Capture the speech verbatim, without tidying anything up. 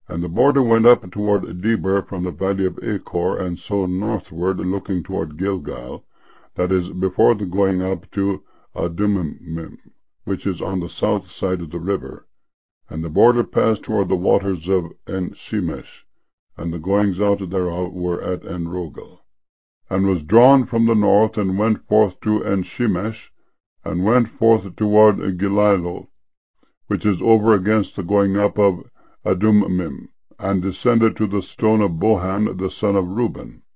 And the border went up toward Debir from the valley of Achor, and so northward, looking toward Gilgal, that is, before the going up to Adummim, which is on the south side of the river. And the border passed toward the waters of En-shemesh, and the goings out thereof were at En-rogel. And was drawn from the north, and went forth to En-shemesh, and went forth toward Gilalo, which is over against the going up of Adummim, and descended to the stone of Bohan the son of Reuben.